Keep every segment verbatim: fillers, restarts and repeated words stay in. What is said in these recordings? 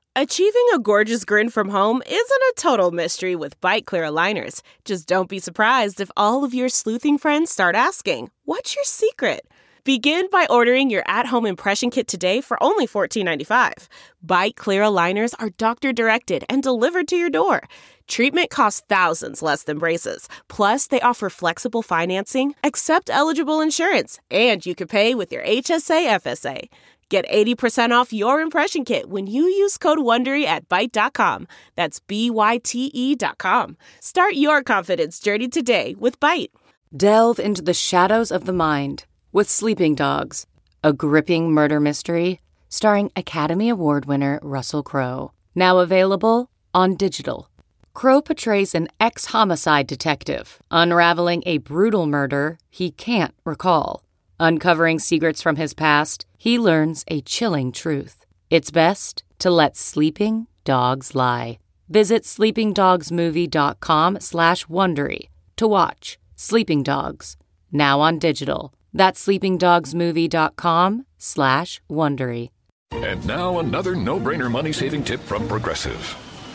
Achieving a gorgeous grin from home isn't a total mystery with Byte Clear aligners. Just don't be surprised if all of your sleuthing friends start asking, "What's your secret?" Begin by ordering your at-home impression kit today for only fourteen ninety-five. Byte Clear aligners are doctor-directed and delivered to your door. Treatment costs thousands less than braces. Plus, they offer flexible financing, accept eligible insurance, and you can pay with your H S A F S A. Get eighty percent off your impression kit when you use code WONDERY at byte dot com. That's B Y T E dot com. Start your confidence journey today with Byte. Delve into the shadows of the mind with Sleeping Dogs, a gripping murder mystery starring Academy Award winner Russell Crowe. Now available on digital. Crowe portrays an ex-homicide detective unraveling a brutal murder he can't recall. Uncovering secrets from his past, he learns a chilling truth. It's best to let sleeping dogs lie. Visit sleepingdogsmovie.com slash Wondery to watch Sleeping Dogs, now on digital. That's sleepingdogsmovie.com slash Wondery. And now another no-brainer money-saving tip from Progressive.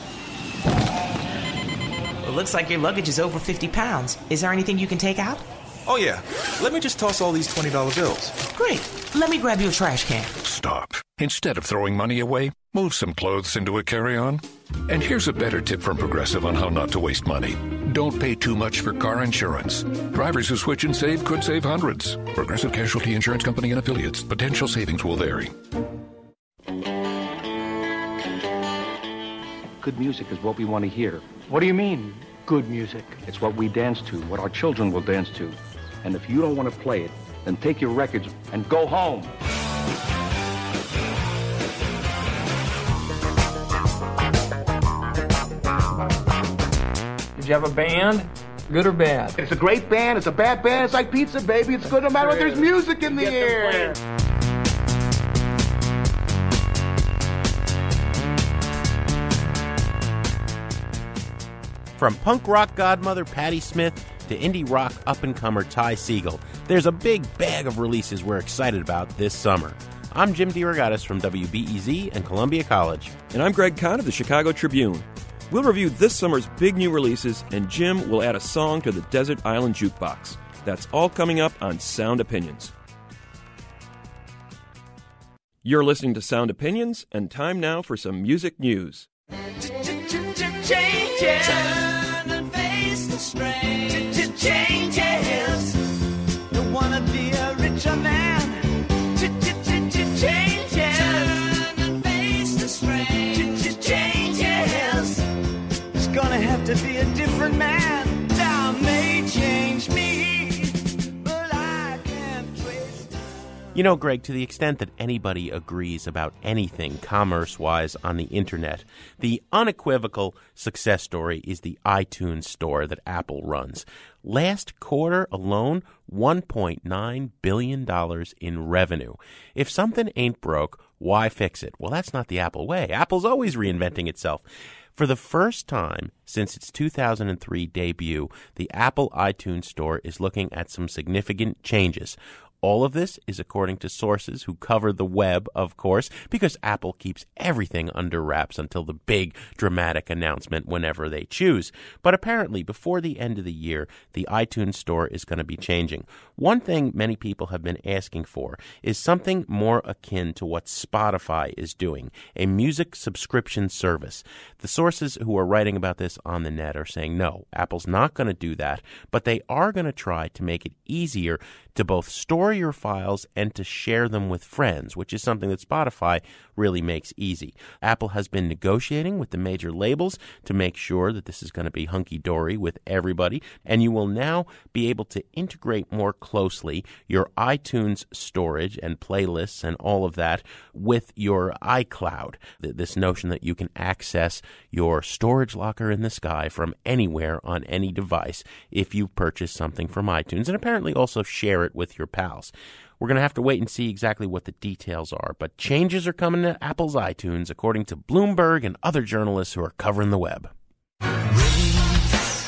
It looks like your luggage is over fifty pounds. Is there anything you can take out? Oh, yeah. Let me just toss all these twenty dollar bills. Great. Let me grab you a trash can. Stop. Instead of throwing money away, move some clothes into a carry-on. And here's a better tip from Progressive on how not to waste money. Don't pay too much for car insurance. Drivers who switch and save could save hundreds. Progressive Casualty Insurance Company and Affiliates. Potential savings will vary. Good music is what we want to hear. What do you mean, good music? It's what we dance to, what our children will dance to. And if you don't want to play it, then take your records and go home. Did you have a band? Good or bad? It's a great band. It's a bad band. It's like pizza, baby. It's good no matter what. There's music in the air. From punk rock godmother Patti Smith to indie rock up-and-comer Ty Segall, there's a big bag of releases we're excited about this summer. I'm Jim DeRogatis from W B E Z and Columbia College. And I'm Greg Kahn of the Chicago Tribune. We'll review this summer's big new releases, and Jim will add a song to the Desert Island Jukebox. That's all coming up on Sound Opinions. You're listening to Sound Opinions, and time now for some music news. Changes. Turn and face the strain. Changes. Don't wanna be a richer man. Changes. Turn and face the strain. Changes. It's gonna have to be a different man. Time may change me, but I can't trace time. You know, Greg, to the extent that anybody agrees about anything commerce-wise on the internet, the unequivocal success story is the iTunes store that Apple runs. Last quarter alone, one point nine billion dollars in revenue. If something ain't broke, why fix it? Well, that's not the Apple way. Apple's always reinventing itself. For the first time since its two thousand three debut, the Apple iTunes Store is looking at some significant changes. All of this is according to sources who cover the web, of course, because Apple keeps everything under wraps until the big, dramatic announcement whenever they choose. But apparently, before the end of the year, the iTunes Store is going to be changing. One thing many people have been asking for is something more akin to what Spotify is doing, a music subscription service. The sources who are writing about this on the net are saying, no, Apple's not going to do that, but they are going to try to make it easier to both store your files and to share them with friends, which is something that Spotify really makes easy. Apple has been negotiating with the major labels to make sure that this is going to be hunky-dory with everybody, and you will now be able to integrate more closely your iTunes storage and playlists and all of that with your iCloud. This notion that you can access your storage locker in the sky from anywhere on any device if you purchase something from iTunes, and apparently also share it with your pals. We're going to have to wait and see exactly what the details are, but changes are coming to Apple's iTunes, according to Bloomberg and other journalists who are covering the web. Race,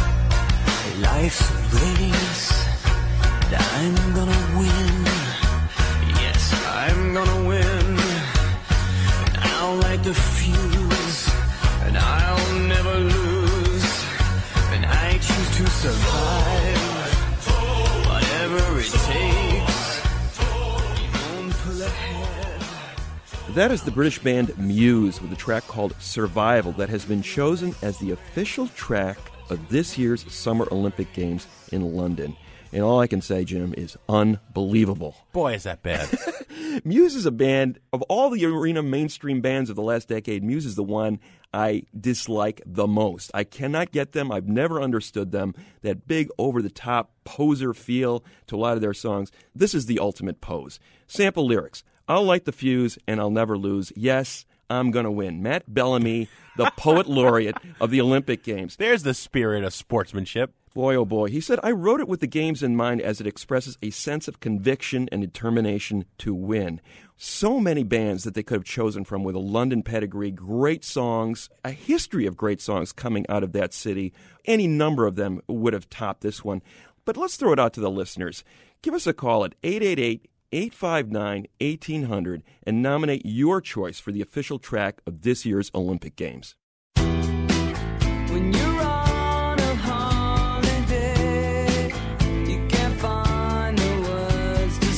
life's a race, I'm gonna win, yes, I'm gonna win, now I'll light the fuse, and I'll never lose, and I choose to survive, whatever it takes, don't pull ahead. That is the British band Muse with a track called Survival that has been chosen as the official track of this year's Summer Olympic Games in London. And all I can say, Jim, is unbelievable. Boy, is that bad. Muse is a band, of all the arena mainstream bands of the last decade, Muse is the one I dislike the most. I cannot get them. I've never understood them. That big, over-the-top poser feel to a lot of their songs. This is the ultimate pose. Sample lyrics. I'll light the fuse and I'll never lose. Yes, I'm going to win. Matt Bellamy, the poet laureate of the Olympic Games. There's the spirit of sportsmanship. Boy, oh boy. He said, I wrote it with the games in mind as it expresses a sense of conviction and determination to win. So many bands that they could have chosen from with a London pedigree, great songs, a history of great songs coming out of that city. Any number of them would have topped this one. But let's throw it out to the listeners. Give us a call at eight eight eight, eight five nine, one eight hundred and nominate your choice for the official track of this year's Olympic Games. When you're on a holiday, you can't find the words to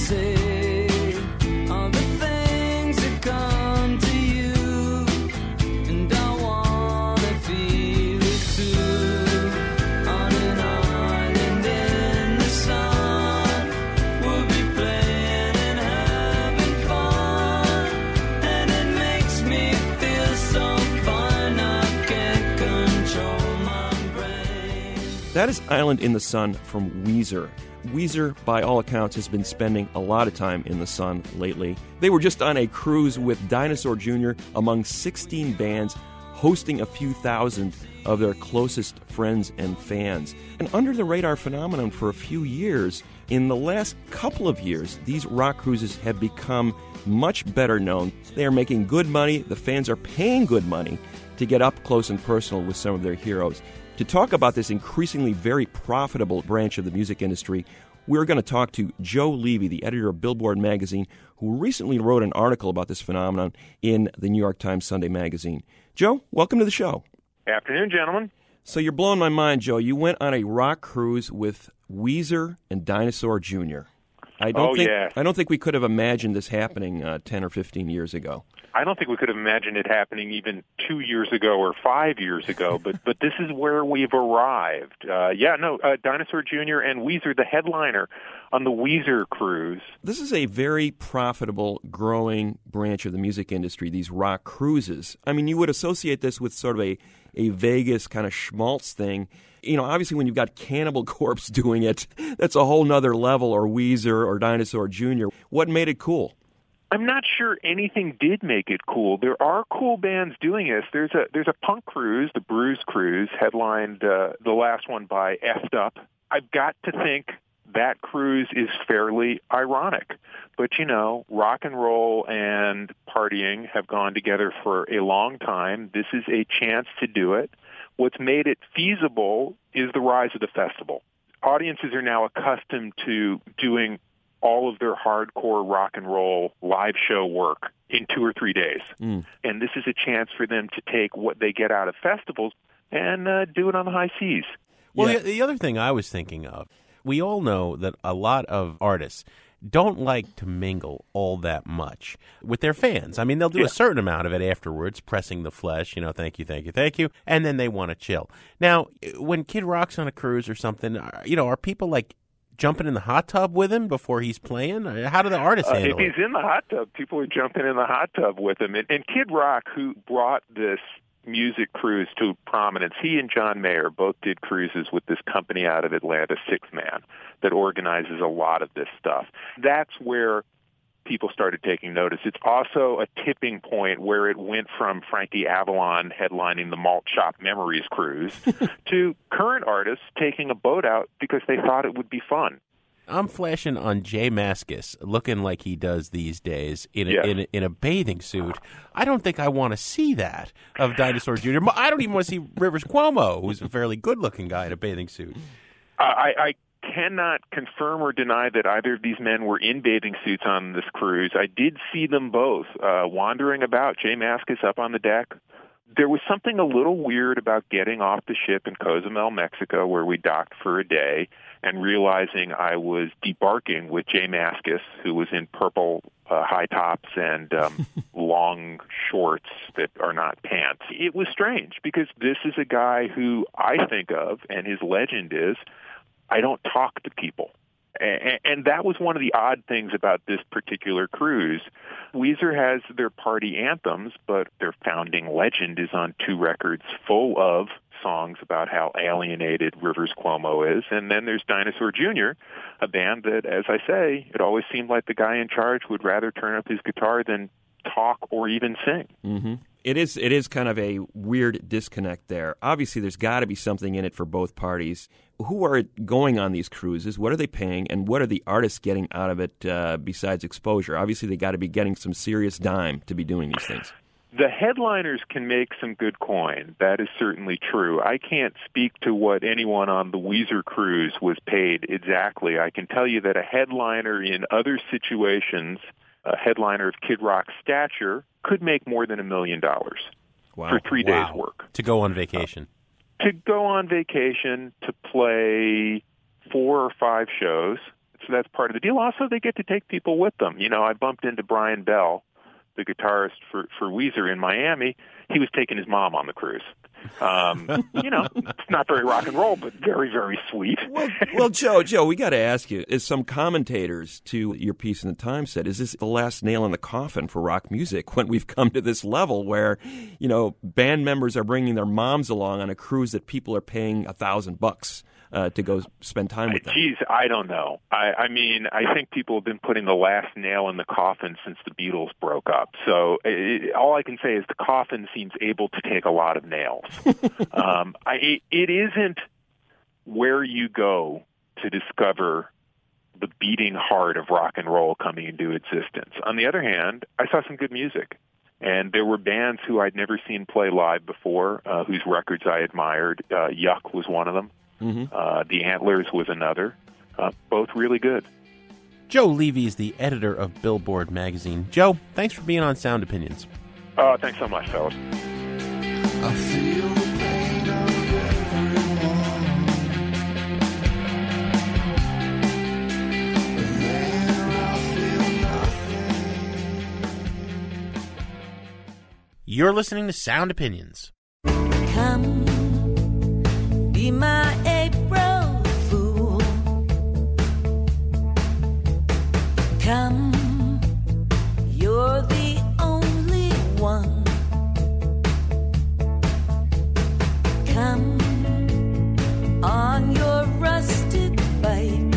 say all the things that come to you, and I wanna feel it too. On an island in the sun, we'll be playing and having fun, and it makes me feel so fine I can't control my brain. That is Island in the Sun from Weezer. Weezer, by all accounts, has been spending a lot of time in the sun lately. They were just on a cruise with Dinosaur Junior among sixteen bands, hosting a few thousand of their closest friends and fans. An under-the-radar phenomenon for a few years. In the last couple of years, these rock cruises have become much better known. They are making good money. The fans are paying good money to get up close and personal with some of their heroes. To talk about this increasingly very profitable branch of the music industry, we're going to talk to Joe Levy, the editor of Billboard magazine, who recently wrote an article about this phenomenon in the New York Times Sunday magazine. Joe, welcome to the show. Afternoon, gentlemen. So you're blowing my mind, Joe. You went on a rock cruise with Weezer and Dinosaur Junior I don't Oh, think yeah. I don't think we could have imagined this happening uh, ten or fifteen years ago. I don't think we could have imagined it happening even two years ago or five years ago, but but this is where we've arrived. Uh, yeah, no, uh, Dinosaur Junior and Weezer, the headliner on the Weezer cruise. This is a very profitable, growing branch of the music industry, these rock cruises. I mean, you would associate this with sort of a, a Vegas kind of schmaltz thing. You know, obviously when you've got Cannibal Corpse doing it, that's a whole nother level, or Weezer or Dinosaur Junior What made it cool? I'm not sure anything did make it cool. There are cool bands doing this. There's a there's a punk cruise, the Bruise Cruise, headlined uh, the last one by Effed Up. I've got to think that cruise is fairly ironic. But, you know, rock and roll and partying have gone together for a long time. This is a chance to do it. What's made it feasible is the rise of the festival. Audiences are now accustomed to doing all of their hardcore rock and roll live show work in two or three days. Mm. And this is a chance for them to take what they get out of festivals and uh, do it on the high seas. Well, Yeah. the, the other thing I was thinking of, we all know that a lot of artists don't like to mingle all that much with their fans. I mean, they'll do Yeah. a certain amount of it afterwards, pressing the flesh, you know, thank you, thank you, thank you, and then they want to chill. Now, when Kid Rock's on a cruise or something, are- you know, are people like jumping in the hot tub with him before he's playing? How do the artists Uh, handle if it? he's in the hot tub, people are jumping in the hot tub with him. And, and Kid Rock, who brought this music cruise to prominence, he and John Mayer both did cruises with this company out of Atlanta, Six Man, that organizes a lot of this stuff. That's where people started taking notice. It's also a tipping point where it went from Frankie Avalon headlining the Malt Shop Memories cruise to current artists taking a boat out because they thought it would be fun. I'm flashing on Jay Mascis, looking like he does these days in a, Yeah. in, a, in a bathing suit. I don't think I want to see that of Dinosaur Junior I don't even want to see Rivers Cuomo, who's a fairly good-looking guy in a bathing suit. I, I cannot confirm or deny that either of these men were in bathing suits on this cruise. I did see them both uh, wandering about, Jay Mascis up on the deck. There was something a little weird about getting off the ship in Cozumel, Mexico, where we docked for a day, and realizing I was debarking with Jay Mascis, who was in purple uh, high tops and um, long shorts that are not pants. It was strange, because this is a guy who I think of, and his legend is, I don't talk to people. And that was one of the odd things about this particular cruise. Weezer has their party anthems, but their founding legend is on two records full of songs about how alienated Rivers Cuomo is. And then there's Dinosaur Junior, a band that, as I say, it always seemed like the guy in charge would rather turn up his guitar than talk or even sing. Mm-hmm. It is it is kind of a weird disconnect there. Obviously, there's got to be something in it for both parties. Who are going on these cruises? What are they paying? And what are the artists getting out of it uh, besides exposure? Obviously, they got to be getting some serious dime to be doing these things. The headliners can make some good coin. That is certainly true. I can't speak to what anyone on the Weezer cruise was paid exactly. I can tell you that a headliner in other situations, a headliner of Kid Rock's stature, could make more than a million dollars for three wow. days' work. To go on vacation. Uh, to go on vacation, to play four or five shows. So that's part of the deal. Also, they get to take people with them. You know, I bumped into Brian Bell, the guitarist for, for Weezer in Miami. He was taking his mom on the cruise. Um, you know, it's not very rock and roll, but very, very sweet. well, well, Joe, Joe, we got to ask you, as some commentators to your piece in the Times said, is this the last nail in the coffin for rock music when we've come to this level where, you know, band members are bringing their moms along on a cruise that people are paying a thousand bucks uh, to go spend time with them? Geez, I don't know. I, I mean, I think people have been putting the last nail in the coffin since the Beatles broke up. So it, all I can say is the coffin seems able to take a lot of nails. um, I, it, it isn't where you go to discover the beating heart of rock and roll coming into existence. On the other hand, I saw some good music. And there were bands who I'd never seen play live before, uh, whose records I admired. Uh, Yuck was one of them. Mm-hmm. Uh, the Antlers was another. Uh, both really good. Joe Levy is the editor of Billboard magazine. Joe, thanks for being on Sound Opinions. Uh, thanks so much, fellas. I feel the pain of everyone. But then I feel nothing. You're listening to Sound Opinions. Come, be my April fool. Come, you're the only one. Come on your rusted bike.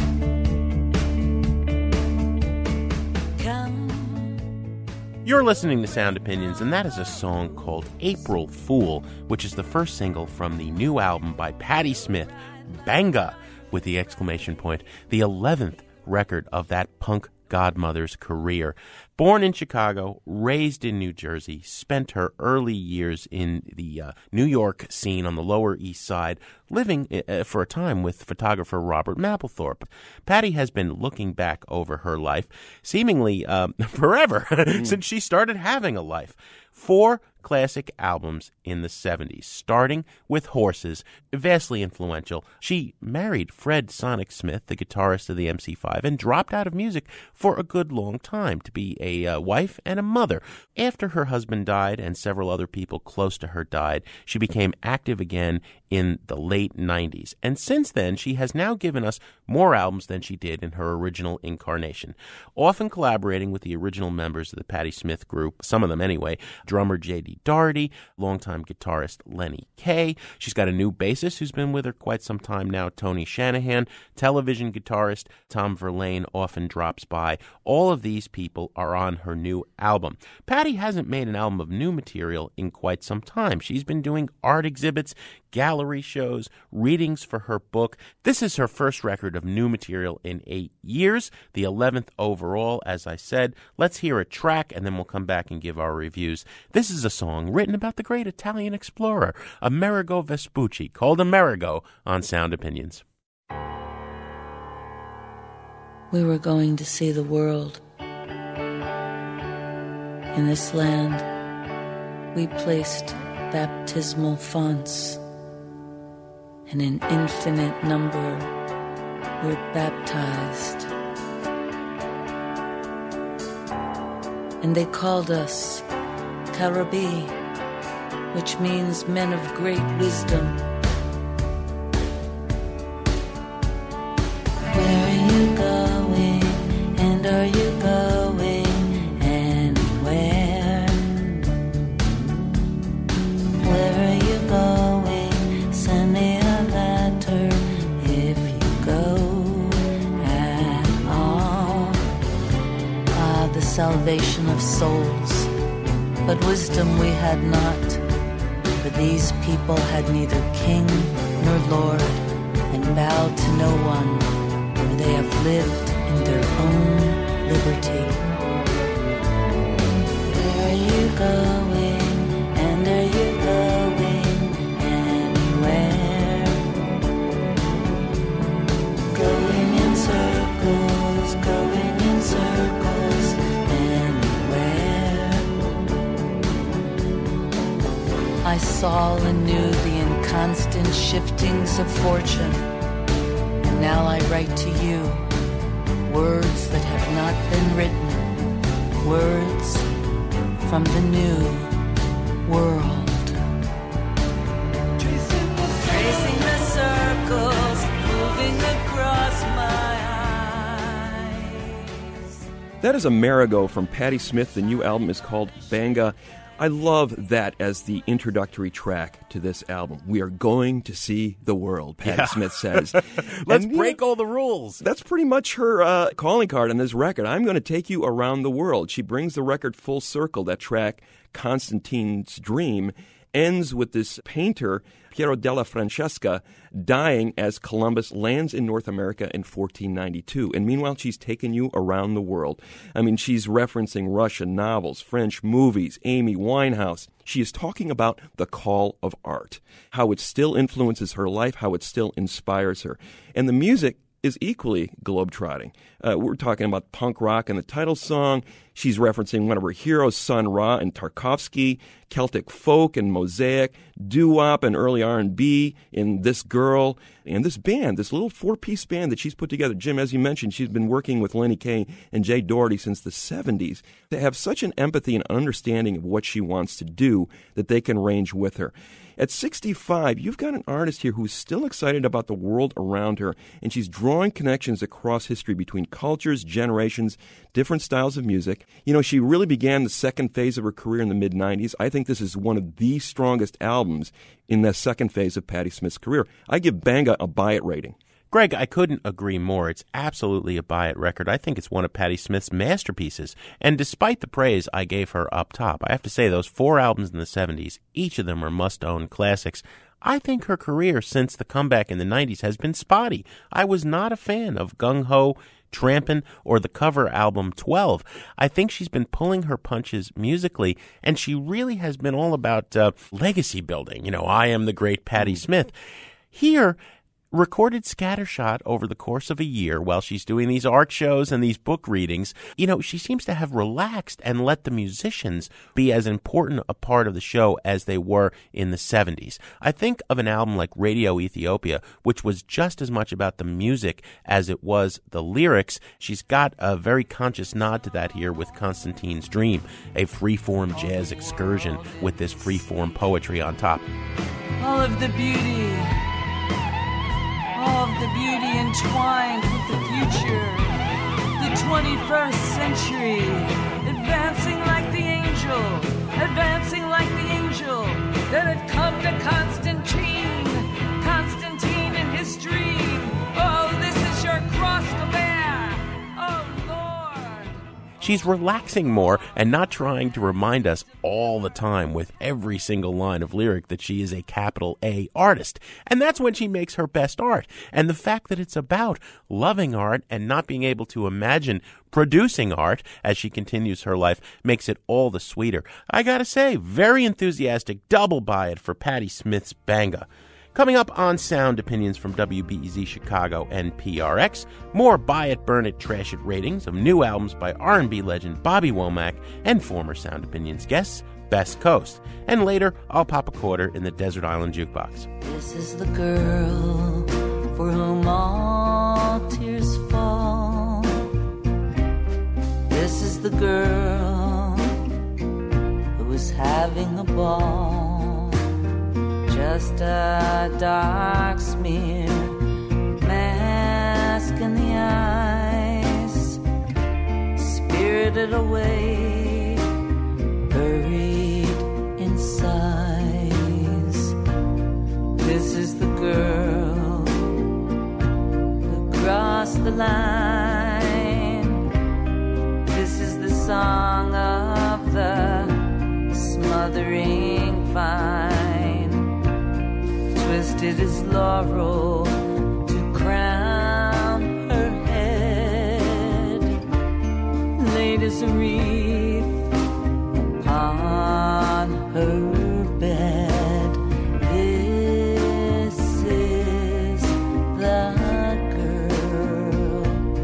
Come. You're listening to Sound Opinions, and that is a song called April Fool, which is the first single from the new album by Patti Smith, Banga, with the exclamation point, the eleventh record of that punk godmother's career. Born in Chicago, raised in New Jersey, spent her early years in the uh, New York scene on the Lower East Side, living uh, for a time with photographer Robert Mapplethorpe. Patti has been looking back over her life, seemingly um, forever, mm. since she started having a life. Four classic albums in the seventies, starting with Horses, vastly influential. She married Fred Sonic Smith, the guitarist of the M C five, and dropped out of music for a good long time to be a uh, wife and a mother. After her husband died and several other people close to her died, she became active again in the late nineties. And since then, she has now given us more albums than she did in her original incarnation, often collaborating with the original members of the Patti Smith group, some of them anyway, drummer J D Daugherty, longtime guitarist Lenny Kaye. She's got a new bassist who's been with her quite some time now, Tony Shanahan. Television guitarist Tom Verlaine often drops by. All of these people are on her new album. Patti hasn't made an album of new material in quite some time. She's been doing art exhibits, gallery shows, readings for her book. This is her first record of new material in eight years, the eleventh overall, as I said. Let's hear a track, and then we'll come back and give our reviews. This is a song written about the great Italian explorer, Amerigo Vespucci, called Amerigo on Sound Opinions. We were going to see the world. In this land, we placed baptismal fonts, and in infinite number were baptized. And they called us Karabi, which means men of great wisdom. Where are you going, and are you going anywhere? Where are you going? Send me a letter if you go at all. Ah, the salvation of souls. But wisdom we had not, for these people had neither king nor lord, and bowed to no one, for they have lived in their own liberty. Where are you going, and are you going anywhere? Going in circles, going in circles, anywhere. I saw and knew the inconstant shiftings of fortune, and now I write to you words that have not been written, words from the new world. Tracing the, Tracing the circles, moving across my eyes. That is Amerigo from Patti Smith. The new album is called Banga. I love that as the introductory track to this album. We are going to see the world, Patti Yeah. Smith says. Let's And, break yeah, all the rules. That's pretty much her uh, calling card on this record. I'm going to take you around the world. She brings the record full circle. That track, Constantine's Dream, ends with this painter, Piero della Francesca, dying as Columbus lands in North America in fourteen ninety-two. And meanwhile, she's taken you around the world. I mean, she's referencing Russian novels, French movies, Amy Winehouse. She is talking about the call of art, how it still influences her life, how it still inspires her. And the music is equally globetrotting. Uh, we're talking about punk rock in the title song. She's referencing one of her heroes, Sun Ra and Tarkovsky, Celtic folk and Mosaic, doo-wop and early R and B in This Girl, and this band, this little four-piece band that she's put together. Jim, as you mentioned, she's been working with Lenny Kaye and Jay Doherty since the seventies. They have such an empathy and understanding of what she wants to do that they can range with her. At sixty-five, you've got an artist here who's still excited about the world around her, and she's drawing connections across history between cultures, generations, different styles of music. You know, she really began the second phase of her career in the mid nineties. I think this is one of the strongest albums in the second phase of Patti Smith's career. I give Banga a buy it rating. Greg, I couldn't agree more. It's absolutely a buy-it record. I think it's one of Patti Smith's masterpieces. And despite the praise I gave her up top, I have to say those four albums in the seventies, each of them are must-own classics. I think her career since the comeback in the nineties has been spotty. I was not a fan of Gung Ho, Trampin', or the cover album twelve. I think she's been pulling her punches musically, and she really has been all about uh, legacy building. You know, I am the great Patti Smith. Here, recorded scattershot over the course of a year while she's doing these art shows and these book readings, you know, she seems to have relaxed and let the musicians be as important a part of the show as they were in the seventies. I think of an album like Radio Ethiopia, which was just as much about the music as it was the lyrics. She's got a very conscious nod to that here with Constantine's Dream, a free-form jazz excursion with this free-form poetry on top. All of the beauty, all of the beauty entwined with the future, the twenty-first century, advancing like the angel, advancing like the angel that had come to Constantine, Constantine in his dream. Oh, this is your cross to bear, oh Lord. She's relaxing more and not trying to remind us all the time with every single line of lyric that she is a capital A artist. And that's when she makes her best art. And the fact that it's about loving art and not being able to imagine producing art as she continues her life makes it all the sweeter. I gotta say, very enthusiastic double buy it for Patti Smith's Banga. Coming up on Sound Opinions from W B E Z Chicago and P R X, more buy it, burn it, trash it ratings of new albums by R and B legend Bobby Womack and former Sound Opinions guests Best Coast. And later, I'll pop a quarter in the Desert Island Jukebox. This is the girl for whom all tears fall. This is the girl who is having a ball. Just a dark smear, mask in the eyes, spirited away, buried in sighs. This is the girl who crossed the line. This is the song of the smothering vine. Twisted his laurel to crown her head, laid his wreath upon her bed. This is the girl.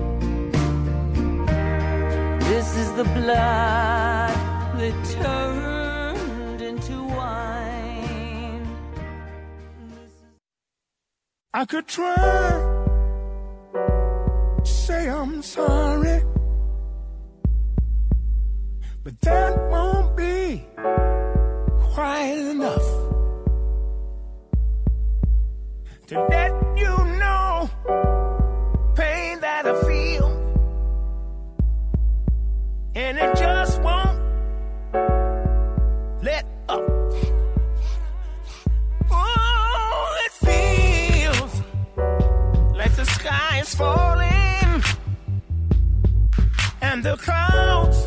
This is the blood that turned into wine. I could try to say I'm sorry, but that won't be quite enough to let you know pain that I feel, and it just won't let up. The sky is falling, and the clouds,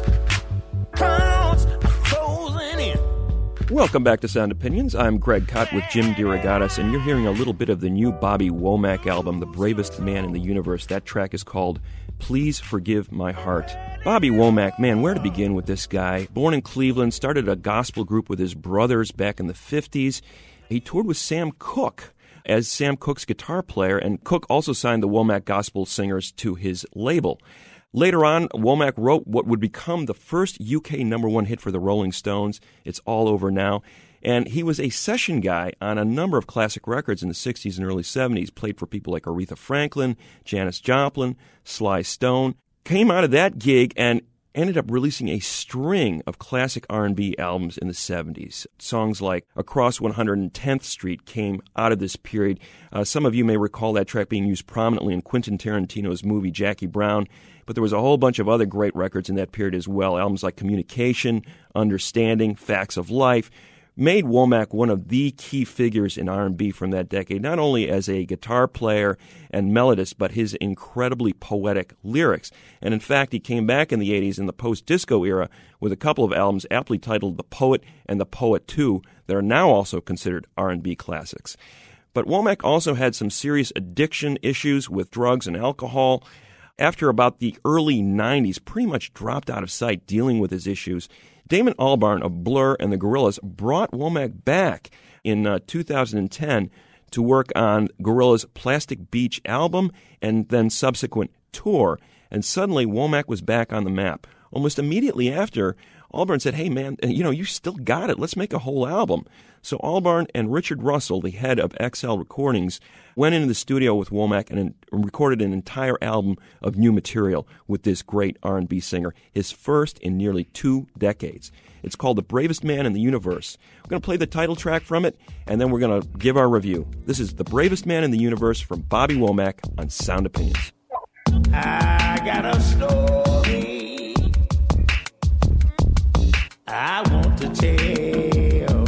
clouds are closing in. Welcome back to Sound Opinions. I'm Greg Kot with Jim DeRogatis, and you're hearing a little bit of the new Bobby Womack album, The Bravest Man in the Universe. That track is called Please Forgive My Heart. Bobby Womack, man, where to begin with this guy? Born in Cleveland, started a gospel group with his brothers back in the fifties. He toured with Sam Cooke as Sam Cooke's guitar player, and Cooke also signed the Womack Gospel Singers to his label. Later on, Womack wrote what would become the first U K number one hit for the Rolling Stones, It's All Over Now, and he was a session guy on a number of classic records in the sixties and early seventies, played for people like Aretha Franklin, Janis Joplin, Sly Stone, came out of that gig and ended up releasing a string of classic R and B albums in the seventies. Songs like Across one hundred tenth Street came out of this period. Uh, some of you may recall that track being used prominently in Quentin Tarantino's movie Jackie Brown, but there was a whole bunch of other great records in that period as well. Albums like Communication, Understanding, Facts of Life made Womack one of the key figures in R and B from that decade, not only as a guitar player and melodist, but his incredibly poetic lyrics. And in fact, he came back in the eighties in the post-disco era with a couple of albums aptly titled The Poet and The Poet two that are now also considered R and B classics. But Womack also had some serious addiction issues with drugs and alcohol. After about the early nineties, pretty much dropped out of sight dealing with his issues. Damon Albarn of Blur and the Gorillaz brought Womack back in uh, two thousand ten to work on Gorillaz' Plastic Beach album and then subsequent tour. And suddenly, Womack was back on the map. Almost immediately after, Albarn said, hey, man, you know, you still got it. Let's make a whole album. So Albarn and Richard Russell, the head of X L Recordings, went into the studio with Womack and recorded an entire album of new material with this great R and B singer, his first in nearly two decades. It's called The Bravest Man in the Universe. We're going to play the title track from it, and then we're going to give our review. This is The Bravest Man in the Universe from Bobby Womack on Sound Opinions. I got a story I want to tell.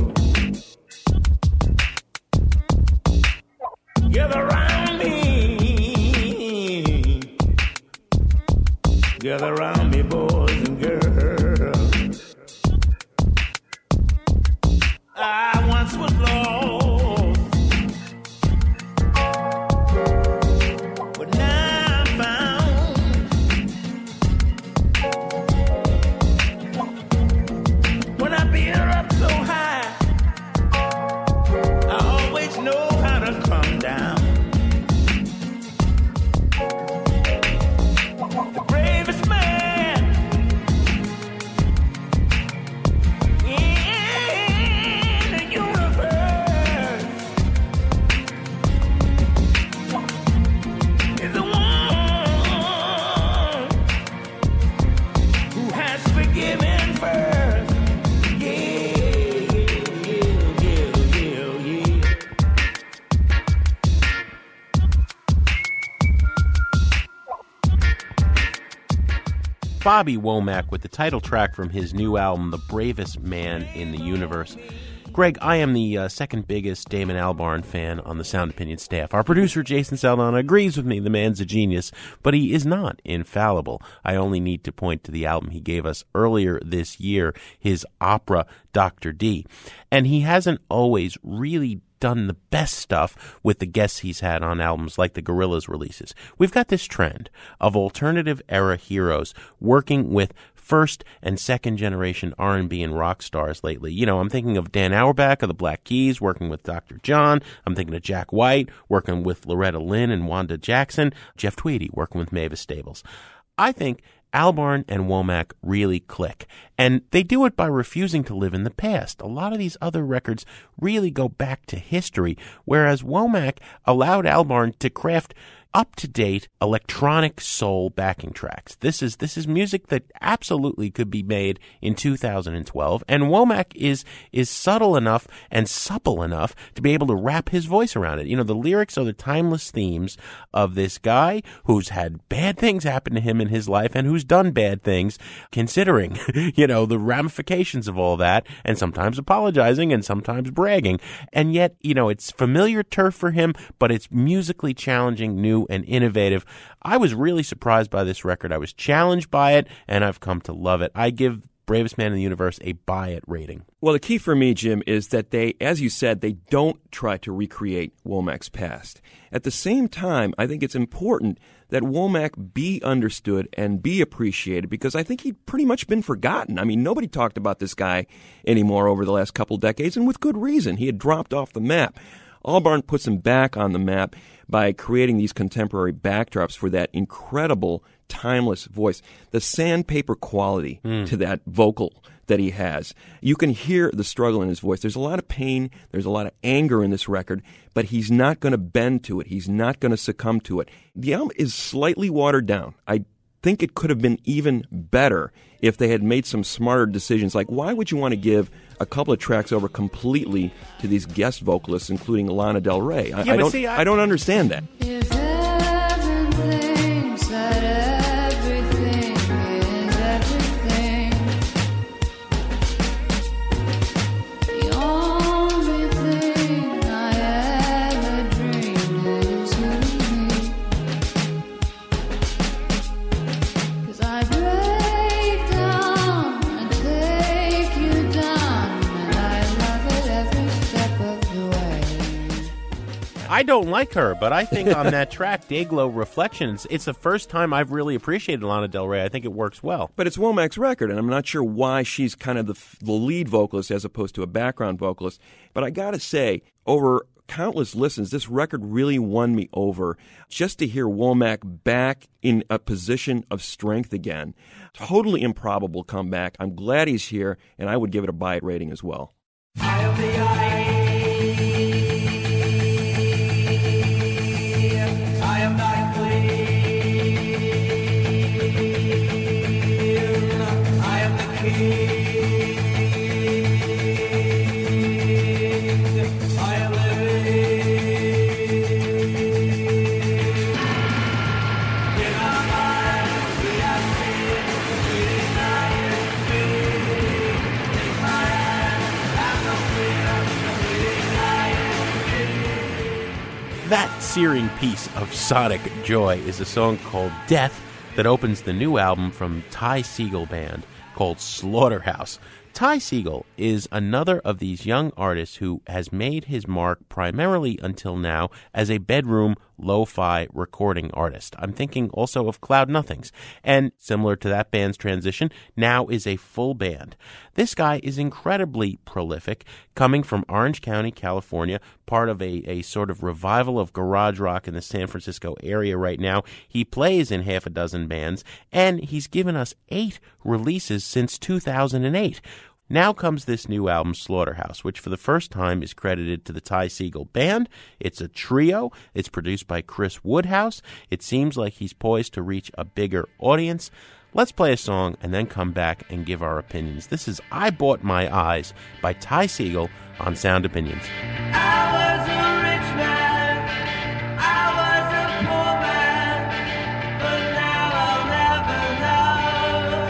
Gather around me, gather around me, boys and girls. I once was lost, but now I'm found. When I beat her up so high, I always know how to Bobby Womack with the title track from his new album, The Bravest Man in the Universe. Greg, I am the uh, second biggest Damon Albarn fan on the Sound Opinion staff. Our producer, Jason Saldana, agrees with me. The man's a genius, but he is not infallible. I only need to point to the album he gave us earlier this year, his opera, Doctor D. And he hasn't always really done the best stuff with the guests he's had on albums like the Gorillaz releases. We've got this trend of alternative era heroes working with first and second generation R and B and rock stars lately. You know, I'm thinking of Dan Auerbach of the Black Keys working with Doctor John. I'm thinking of Jack White working with Loretta Lynn and Wanda Jackson. Jeff Tweedy working with Mavis Staples. I think Albarn and Womack really click, and they do it by refusing to live in the past. A lot of these other records really go back to history, whereas Womack allowed Albarn to craft up-to-date electronic soul backing tracks. This is this is music that absolutely could be made in two thousand twelve, and Womack is is subtle enough and supple enough to be able to wrap his voice around it. You know, the lyrics are the timeless themes of this guy who's had bad things happen to him in his life and who's done bad things, considering, you know, the ramifications of all that, and sometimes apologizing and sometimes bragging. And yet, you know, it's familiar turf for him, but it's musically challenging, new and innovative. I was really surprised by this record. I was challenged by it, and I've come to love it. I give Bravest Man in the Universe a buy it rating. Well, the key for me, Jim, is that they, as you said, they don't try to recreate Womack's past. At the same time, I think it's important that Womack be understood and be appreciated, because I think he'd pretty much been forgotten. I mean, nobody talked about this guy anymore over the last couple decades, and with good reason. He had dropped off the map. Albarn puts him back on the map by creating these contemporary backdrops for that incredible, timeless voice. The sandpaper quality mm. to that vocal that he has. You can hear the struggle in his voice. There's a lot of pain. There's a lot of anger in this record, but he's not going to bend to it. He's not going to succumb to it. The album is slightly watered down. I think it could have been even better if they had made some smarter decisions. Like, why would you want to give a couple of tracks over completely to these guest vocalists, including Lana Del Rey? I, yeah, I don't. See, I, I don't understand that. If heaven thinks that everything is everything, the only thing I ever dreamed is you and me. 'Cause I break down and take you down, and I love it every step of the way. I don't like her, but I think on that track, Dayglow Reflections, it's the first time I've really appreciated Lana Del Rey. I think it works well. But it's Womack's record, and I'm not sure why she's kind of the, the lead vocalist as opposed to a background vocalist. But I got to say, over countless listens, this record really won me over. Just to hear Womack back in a position of strength again. Totally improbable comeback. I'm glad he's here, and I would give it a buy it rating as well. Eye of the eye. I am not clean. I am the king. I am living in our lives. We have seen, we deny it, we take my hand, have no fear, we deny it. That searing piece of sonic joy is a song called Death that opens the new album from Ty Segall Band called Slaughterhouse. Ty Segall is another of these young artists who has made his mark primarily until now as a bedroom lo-fi recording artist. I'm thinking also of Cloud Nothings, and similar to that band's transition, now is a full band. This guy is incredibly prolific, coming from Orange County, California, part of a, a sort of revival of garage rock in the San Francisco area right now. He plays in half a dozen bands, and he's given us eight releases since two thousand eight. Now comes this new album, Slaughterhouse, which for the first time is credited to the Ty Segall Band. It's a trio. It's produced by Chris Woodhouse. It seems like he's poised to reach a bigger audience. Let's play a song and then come back and give our opinions. This is I Bought My Eyes by Ty Segall on Sound Opinions. I was a rich man, I was a poor man, but now I'll never know.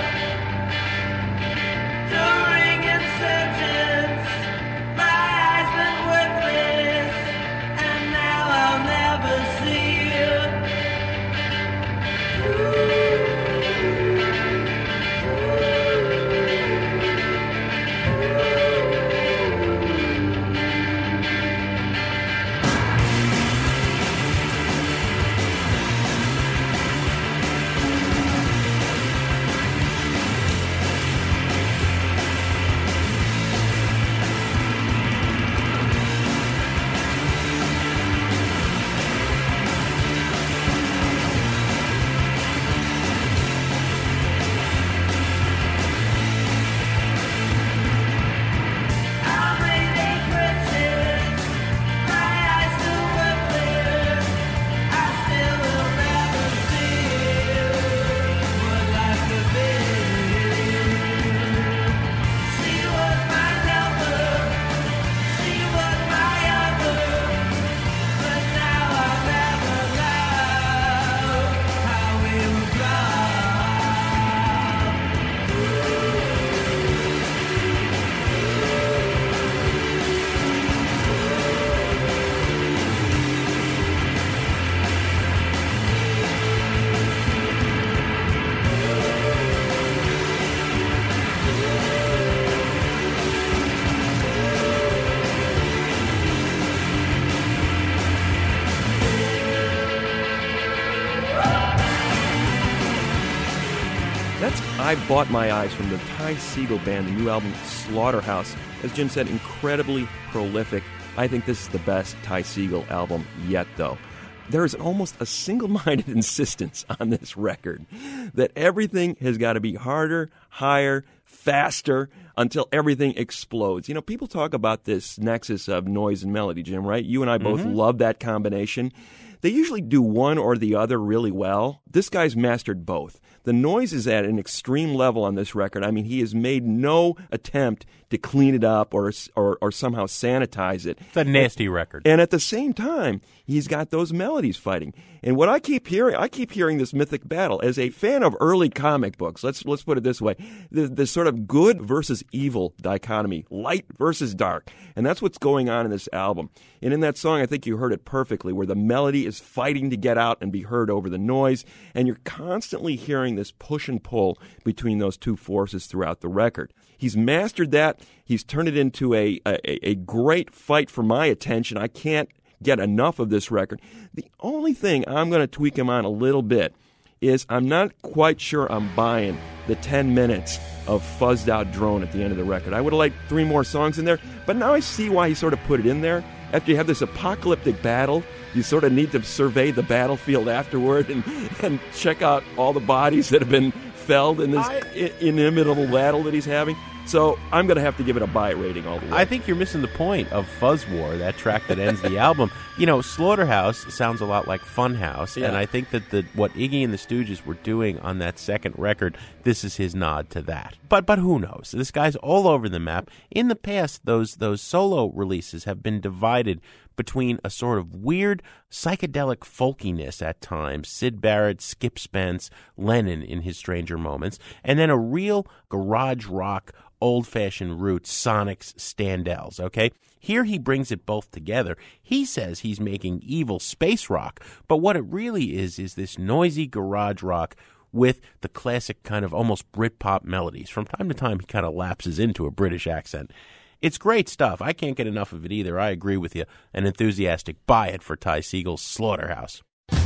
I Bought My Eyes from the Ty Segall Band, the new album Slaughterhouse. As Jim said, incredibly prolific. I think this is the best Ty Segall album yet, though. There is almost a single-minded insistence on this record that everything has got to be harder, higher, faster, until everything explodes. You know, people talk about this nexus of noise and melody, Jim, right? You and I both mm-hmm. love that combination. They usually do one or the other really well. This guy's mastered both. The noise is at an extreme level on this record. I mean, he has made no attempt to clean it up or or, or somehow sanitize it. It's a nasty record. And at the same time, he's got those melodies fighting. And what I keep hearing, I keep hearing this mythic battle. As a fan of early comic books, let's let's put it this way, the, the sort of good versus evil dichotomy, light versus dark. And that's what's going on in this album. And in that song, I think you heard it perfectly, where the melody is fighting to get out and be heard over the noise, and you're constantly hearing this push and pull between those two forces throughout the record. He's mastered that. He's turned it into a, a, a great fight for my attention. I can't get enough of this record. The only thing I'm going to tweak him on a little bit is I'm not quite sure I'm buying the ten minutes of fuzzed out drone at the end of the record. I would have liked three more songs in there, but now I see why he sort of put it in there. After you have this apocalyptic battle, you sort of need to survey the battlefield afterward and, and check out all the bodies that have been felled in this I, inimitable battle that he's having. So I'm going to have to give it a buy rating all the way. I think you're missing the point of Fuzz War, that track that ends the album. You know, Slaughterhouse sounds a lot like Funhouse, yeah. and I think that the, what Iggy and the Stooges were doing on that second record, this is his nod to that. But but who knows? This guy's all over the map. In the past, those those solo releases have been divided between a sort of weird psychedelic folkiness at times, Syd Barrett, Skip Spence, Lennon in his Stranger Moments, and then a real garage rock, old-fashioned roots, Sonics, Standells, okay? Here he brings it both together. He says he's making evil space rock, but what it really is is this noisy garage rock with the classic kind of almost Britpop melodies. From time to time, he kind of lapses into a British accent. It's great stuff. I can't get enough of it either. I agree with you. An enthusiastic buy it for Ty Segall's Slaughterhouse.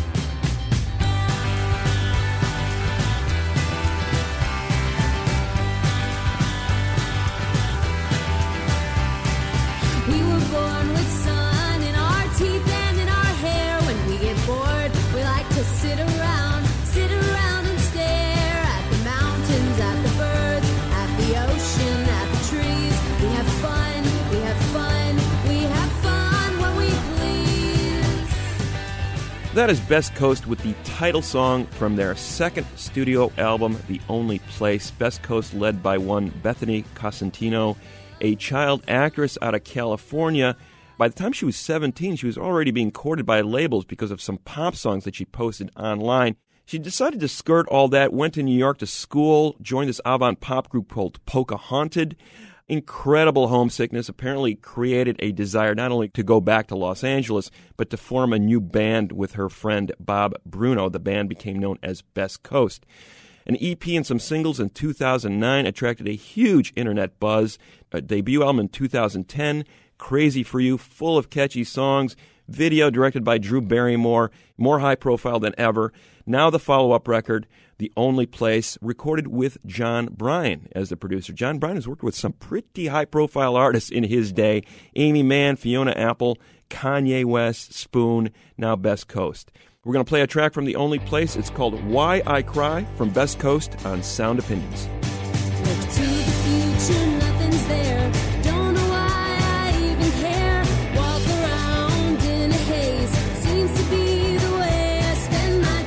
We were born with sun in our teeth and in our hair. When we get bored, we like to sit around, sit around and stare at the mountains, at the birds, at the ocean, at the trees. We have fun, we have fun, we have fun when we please. That is Best Coast with the title song from their second studio album, The Only Place. Best Coast led by one Bethany Cosentino, a child actress out of California. By the time she was seventeen, she was already being courted by labels because of some pop songs that she posted online. She decided to skirt all that, went to New York to school, joined this avant pop group called Pocahontas. Incredible homesickness apparently created a desire not only to go back to Los Angeles, but to form a new band with her friend Bob Bruno. The band became known as Best Coast. An E P and some singles in two thousand nine attracted a huge internet buzz. A debut album in two thousand ten, Crazy for You, full of catchy songs. Video directed by Drew Barrymore, more high profile than ever. Now the follow-up record, The Only Place, recorded with John Bryan as the producer. John Bryan has worked with some pretty high-profile artists in his day. Amy Mann, Fiona Apple, Kanye West, Spoon, now Best Coast. We're going to play a track from The Only Place. It's called Why I Cry from Best Coast on Sound Opinions. Look to the future, nothing's there. Don't know why I even care. Walk around in a haze. Seems to be the way I spend my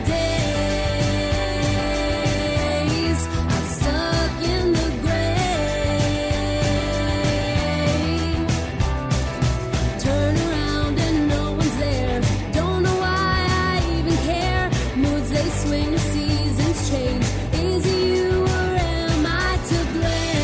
days. I'm stuck in the grave. Turn around and no one's there. Don't know why I even care. Moods they swing, seasons change. Is it you or am I to blame?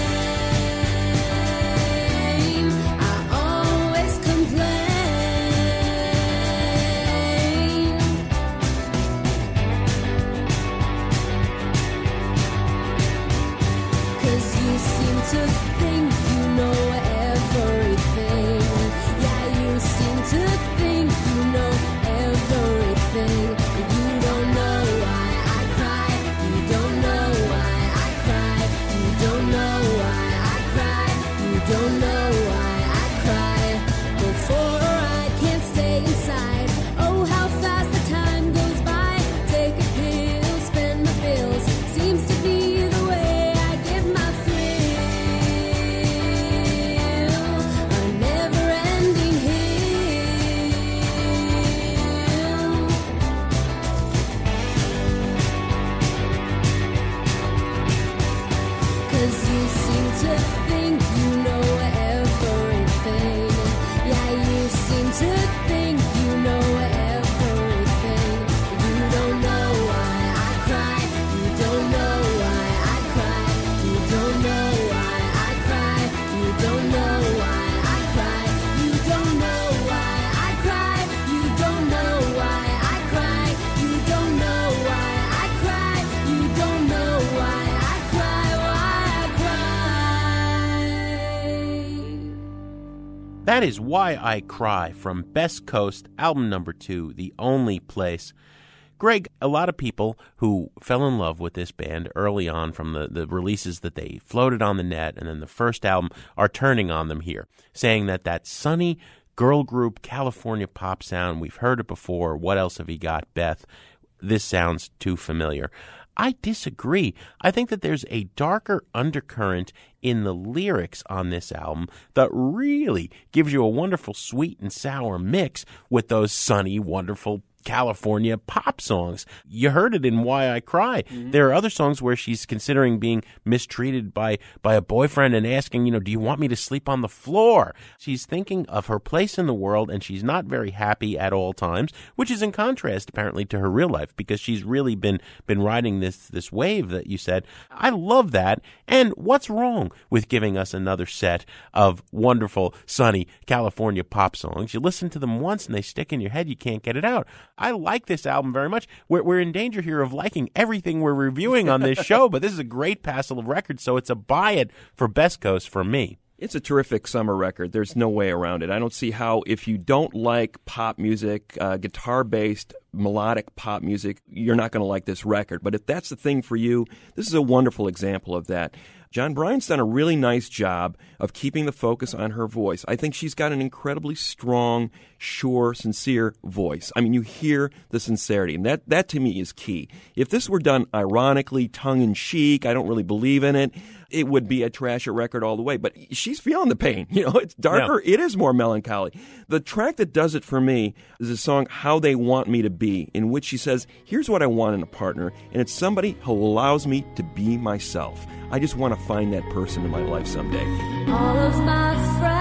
That is Why I Cry from Best Coast, album number two, The Only Place. Greg, a lot of people who fell in love with this band early on from the, the releases that they floated on the net and then the first album are turning on them here, saying that that sunny girl group California pop sound, we've heard it before, what else have you got, Beth? This sounds too familiar. I disagree. I think that there's a darker undercurrent in the lyrics on this album that really gives you a wonderful sweet and sour mix with those sunny, wonderful California pop songs. You heard it in Why I Cry. Mm-hmm. There are other songs where she's considering being mistreated by, by a boyfriend and asking, you know, do you want me to sleep on the floor? She's thinking of her place in the world, and she's not very happy at all times, which is in contrast, apparently, to her real life, because she's really been, been riding this, this wave that you said. I love that. And what's wrong with giving us another set of wonderful, sunny California pop songs? You listen to them once and they stick in your head. You can't get it out. I like this album very much. We're, we're in danger here of liking everything we're reviewing on this show, but this is a great passel of records, so it's a buy it for Best Coast for me. It's a terrific summer record. There's no way around it. I don't see how, if you don't like pop music, uh, guitar-based, melodic pop music, you're not going to like this record. But if that's the thing for you, this is a wonderful example of that. John Bryan's done a really nice job of keeping the focus on her voice. I think she's got an incredibly strong, sure, sincere voice. I mean, you hear the sincerity, and that, that to me is key. If this were done ironically, tongue-in-cheek, I don't really believe in it, it would be a trasher record all the way. But she's feeling the pain. You know, it's darker. Yeah. It is more melancholy. The track that does it for me is a song, How They Want Me to Be, in which she says, here's what I want in a partner, and it's somebody who allows me to be myself. I just want to find that person in my life someday. All of my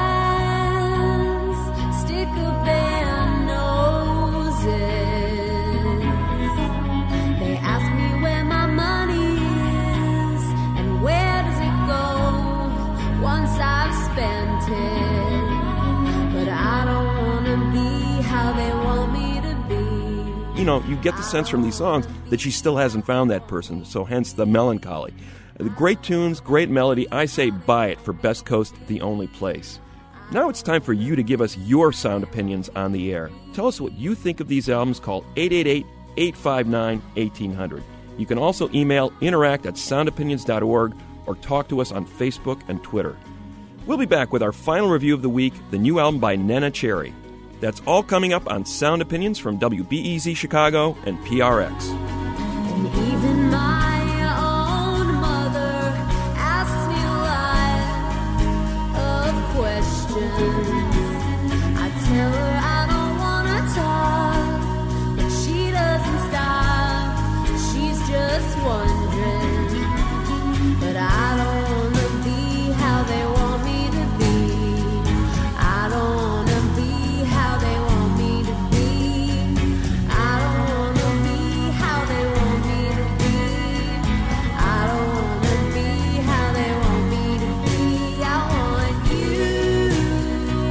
friends stick up their noses. They ask me where my money is and where does it go once I've spent it. But I don't want to be how they want me to be. You know, you get the sense from these songs that she still hasn't found that person, so hence the melancholy. The great tunes, great melody. I say buy it for Best Coast, The Only Place. Now it's time for you to give us your sound opinions on the air. Tell us what you think of these albums. Call eight eight eight, eight five nine, one eight zero zero. You can also email interact at sound opinions dot org or talk to us on Facebook and Twitter. We'll be back with our final review of the week, the new album by Neneh Cherry. That's all coming up on Sound Opinions from W B E Z Chicago and P R X. And even my I tell her I don't want to talk, but she doesn't stop. She's just wondering, but I don't want to be how they want me to be. I don't want to be how they want me to be. I don't want to be how they want me to be. I don't want to be how they want me to be. I want you.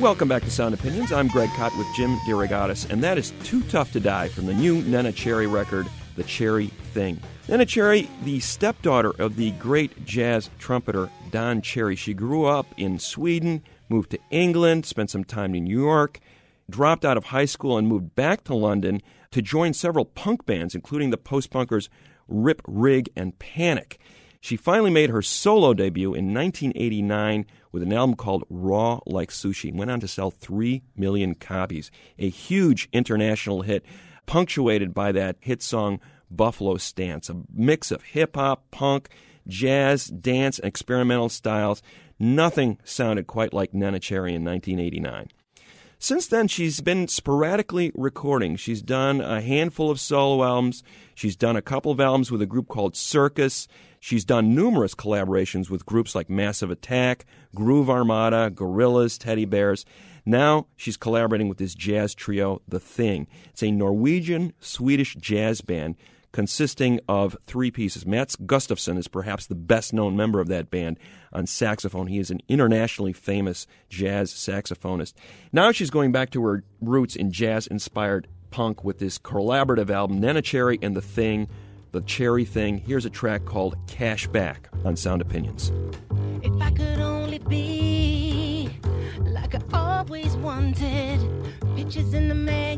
Welcome back to Sound Opinions. I'm Greg Kot with Jim DeRogatis, and that is Too Tough to Die from the new Neneh Cherry record, The Cherry Thing. Neneh Cherry, the stepdaughter of the great jazz trumpeter Don Cherry. She grew up in Sweden, moved to England, spent some time in New York, dropped out of high school and moved back to London to join several punk bands, including the post-punkers Rip, Rig, and Panic. She finally made her solo debut in nineteen eighty-nine with an album called Raw Like Sushi. Went on to sell three million copies, a huge international hit, punctuated by that hit song Buffalo Stance, a mix of hip-hop, punk, jazz, dance, and experimental styles. Nothing sounded quite like Neneh Cherry in nineteen eighty-nine. Since then, she's been sporadically recording. She's done a handful of solo albums. She's done a couple of albums with a group called Circus. She's done numerous collaborations with groups like Massive Attack, Groove Armada, Gorillaz, Teddy Bears. Now she's collaborating with this jazz trio, The Thing. It's a Norwegian-Swedish jazz band consisting of three pieces. Mats Gustafsson is perhaps the best-known member of that band on saxophone. He is an internationally famous jazz saxophonist. Now she's going back to her roots in jazz-inspired punk with this collaborative album, Neneh Cherry and The Thing, The Cherry Thing. Here's a track called Cash Back on Sound Opinions. If I could only be like I always wanted, pictures in the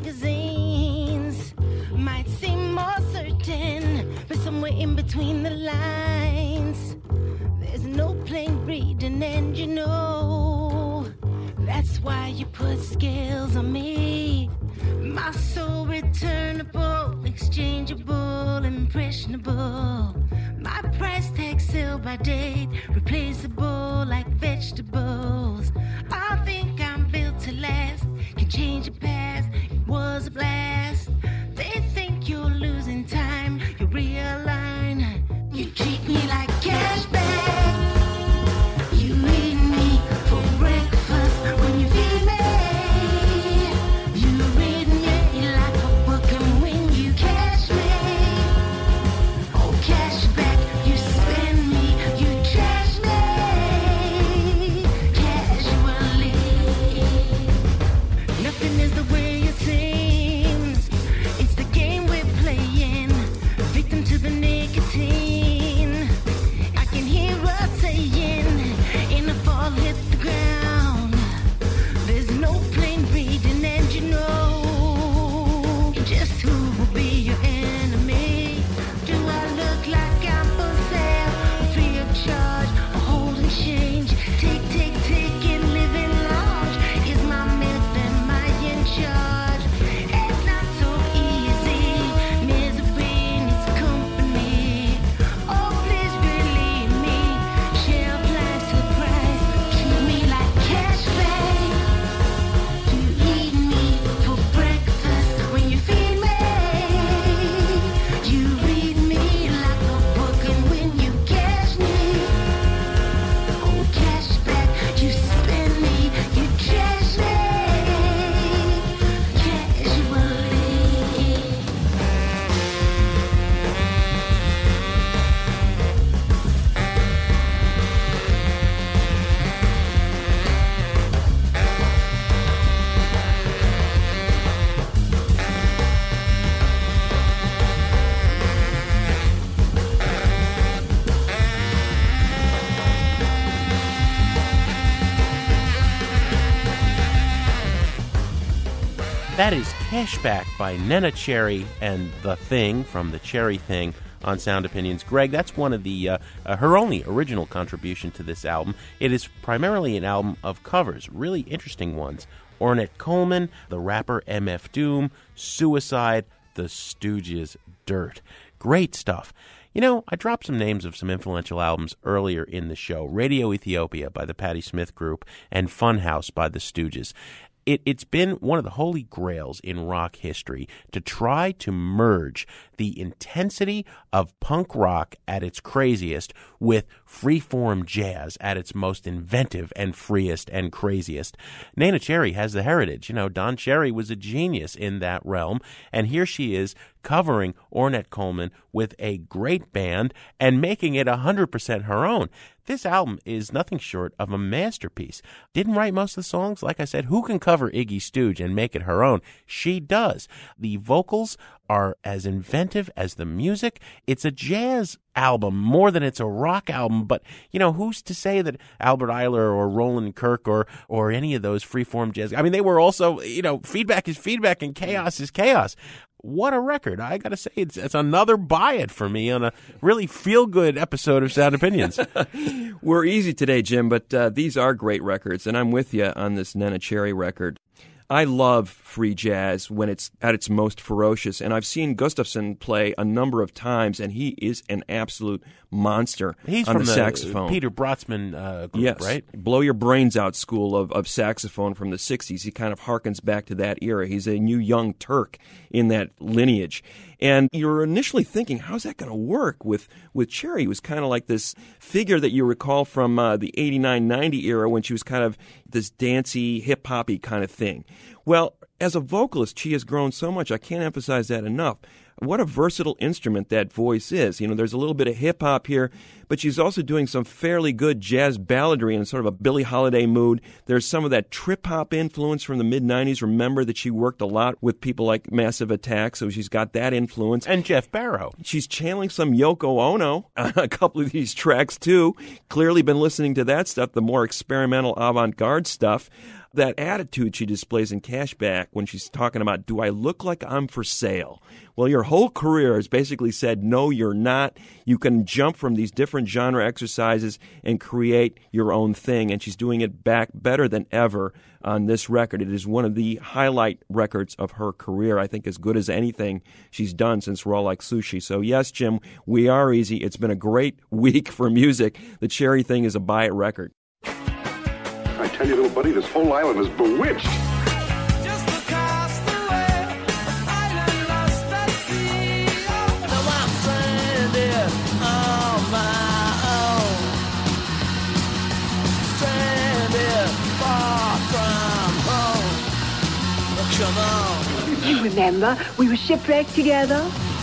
magazines might seem more certain, but somewhere in between the lines, there's no plain reading, and you know that's why you put scales on me. My soul returnable, exchangeable, impressionable. My price tag sell by date, replaceable like vegetables. I think I'm built to last, can change the past, it was a blast. They think you're losing time, you realign. You treat me like cash back. You eat me for breakfast when you feed me. You read me like a book, and when you catch me, oh, cash back. You spend me, you trash me casually. Nothing is the way it seems. It's the game we're playing, victim to the nicotine. I can hear us saying, in the fall hit the ground, there's no plain reading, and you know just who will be your enemy. Do I look like I'm for sale, free of charge, or holding change? Take, take, take, and living large. Is my myth, am I in charge? It's not so easy, misery needs company. Oh, please believe me, share price to price. Treat me like cash back. You eat me for breakfast when you feed me. You read me like a book, and when you catch me, oh, cash back. You spend me, you trash me casually. That is Cashback by Neneh Cherry and The Thing from The Cherry Thing on Sound Opinions. Greg, that's one of the uh, uh, her only original contribution to this album. It is primarily an album of covers, really interesting ones. Ornette Coleman, the rapper M F Doom, Suicide, The Stooges, Dirt. Great stuff. You know, I dropped some names of some influential albums earlier in the show. Radio Ethiopia by the Patti Smith Group and Funhouse by the Stooges. It, it's been one of the holy grails in rock history to try to merge the intensity of punk rock at its craziest with freeform jazz at its most inventive and freest and craziest. Neneh Cherry has the heritage. You know, Don Cherry was a genius in that realm, and here she is covering Ornette Coleman with a great band and making it one hundred percent her own. This album is nothing short of a masterpiece. Didn't write most of the songs. Like I said, who can cover Iggy Stooge and make it her own? She does. The vocals are as inventive as the music. It's a jazz album more than it's a rock album, but, you know, who's to say that Albert Ayler or Roland Kirk or or any of those freeform jazz, I mean, they were also, you know, feedback is feedback and chaos is chaos. What a record. I got to say, it's, it's another buy it for me on a really feel-good episode of Sound Opinions. We're easy today, Jim, but uh, these are great records, and I'm with you on this Neneh Cherry record. I love free jazz when it's at its most ferocious, and I've seen Gustafson play a number of times, and he is an absolute monster He's on from the, the saxophone. Peter Brotzman uh, group, yes. right? Blow Your Brains Out school of, of saxophone from the sixties. He kind of harkens back to that era. He's a new young Turk in that lineage. And you're initially thinking, how's that going to work with, with Cherry? He was kind of like this figure that you recall from uh, the eighty-nine ninety era when she was kind of this dancey, hip-hoppy kind of thing. Well, as a vocalist, she has grown so much. I can't emphasize that enough. What a versatile instrument that voice is. You know, there's a little bit of hip-hop here, but she's also doing some fairly good jazz balladry in sort of a Billie Holiday mood. There's some of that trip-hop influence from the mid nineties. Remember that she worked a lot with people like Massive Attack, so she's got that influence. And Jeff Barrow. She's channeling some Yoko Ono on a couple of these tracks, too. Clearly been listening to that stuff, the more experimental avant-garde stuff. That attitude she displays in Cashback when she's talking about, do I look like I'm for sale? Well, your whole career has basically said, no, you're not. You can jump from these different genre exercises and create your own thing. And she's doing it back better than ever on this record. It is one of the highlight records of her career. I think as good as anything she's done since Raw Like Sushi. So yes, Jim, we are easy. It's been a great week for music. The Cherry thing is a buy it record. I tell you, little buddy, this whole island is bewitched. You remember, we were shipwrecked together.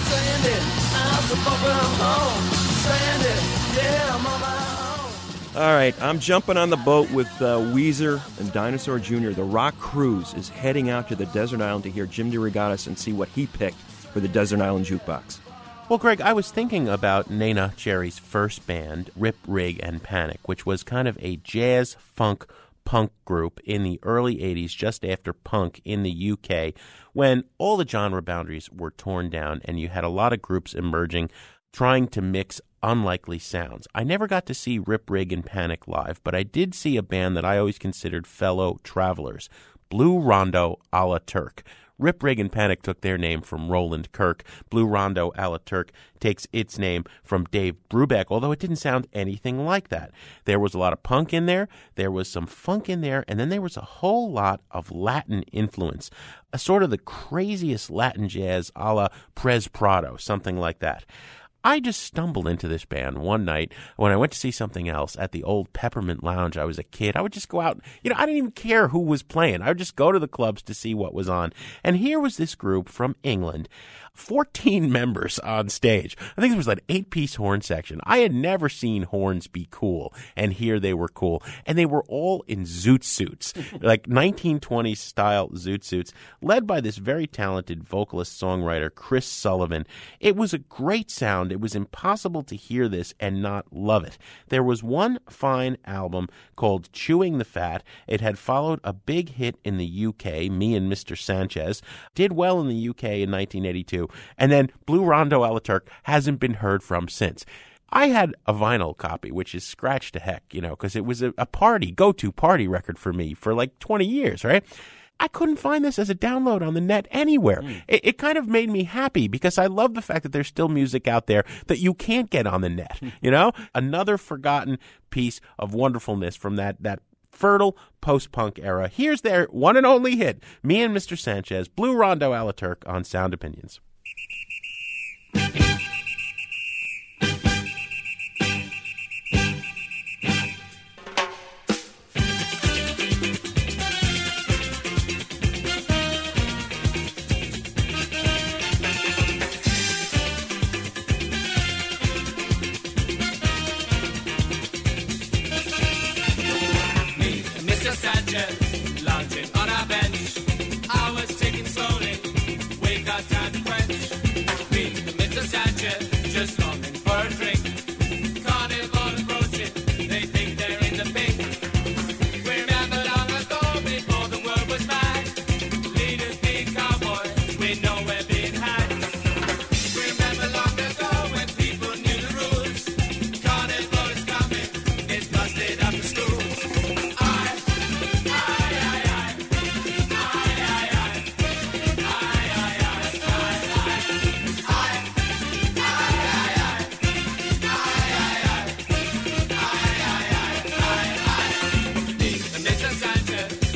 All right, I'm jumping on the boat with uh, Weezer and Dinosaur Junior The Rock Cruise is heading out to the desert island to hear Jim DeRogatis and see what he picked for the Desert Island Jukebox. Well, Greg, I was thinking about Neneh Cherry's first band, Rip, Rig, and Panic, which was kind of a jazz, funk, punk group in the early eighties, just after punk in the U K, when all the genre boundaries were torn down and you had a lot of groups emerging trying to mix unlikely sounds. I never got to see Rip, Rig, and Panic live, but I did see a band that I always considered fellow travelers, Blue Rondo a la Turk. Rip, Rig, and Panic took their name from Roland Kirk. Blue Rondo a la Turk takes its name from Dave Brubeck, although it didn't sound anything like that. There was a lot of punk in there, there was some funk in there, and then there was a whole lot of Latin influence, a sort of the craziest Latin jazz a la Prez Prado, something like that. I just stumbled into this band one night when I went to see something else at the old Peppermint Lounge. I was a kid. I would just go out. You know, I didn't even care who was playing. I would just go to the clubs to see what was on. And here was this group from England, fourteen members on stage. I think it was like an eight-piece horn section. I had never seen horns be cool, and here they were cool. And they were all in zoot suits, like nineteen twenties style zoot suits, led by this very talented vocalist-songwriter, Chris Sullivan. It was a great sound. It was impossible to hear this and not love it. There was one fine album called Chewing the Fat. It had followed a big hit in the U K, Me and Mister Sanchez, did well in the U K in nineteen eighty-two, and then Blue Rondo a la Turk hasn't been heard from since. I had a vinyl copy, which is scratched to heck, you know, because it was a, a party, go-to party record for me for like twenty years, right? I couldn't find this as a download on the net anywhere. Mm. It, it kind of made me happy because I love the fact that there's still music out there that you can't get on the net. Mm. You know, another forgotten piece of wonderfulness from that that fertile post-punk era. Here's their one and only hit, Me and Mister Sanchez, Blue Rondo a la Turk on Sound Opinions.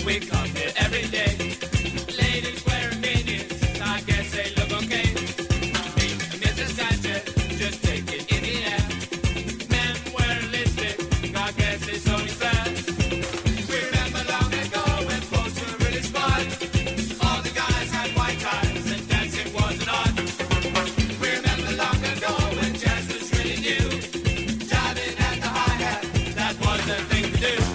we come here every day. Ladies wearing minis, I guess they look okay. Missus Sanchez, just take it in the air. Men wearing lipstick, I guess it's only fair. We remember long ago when folks were really smart. All the guys had white ties and dancing was an art. We remember long ago when jazz was really new. Jiving at the hi-hat, that was the thing to do.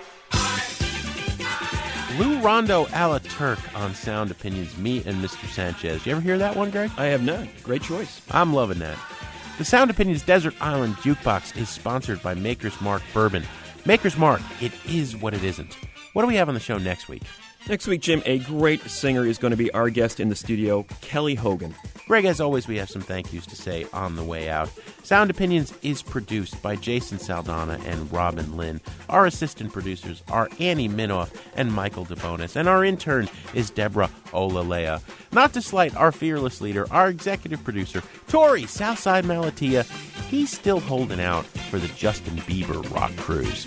Lou Rondo a la Turk on Sound Opinions, me and Mister Sanchez. You ever hear that one, Greg? I have not. Great choice. I'm loving that. The Sound Opinions Desert Island Jukebox is sponsored by Maker's Mark Bourbon. Maker's Mark, it is what it isn't. What do we have on the show next week? Next week, Jim, a great singer is going to be our guest in the studio, Kelly Hogan. Greg, as always, we have some thank yous to say on the way out. Sound Opinions is produced by Jason Saldana and Robin Lynn. Our assistant producers are Annie Minoff and Michael DeBonis, and our intern is Deborah Olalea. Not to slight our fearless leader, our executive producer, Tori Southside Malatia. He's still holding out for the Justin Bieber rock cruise.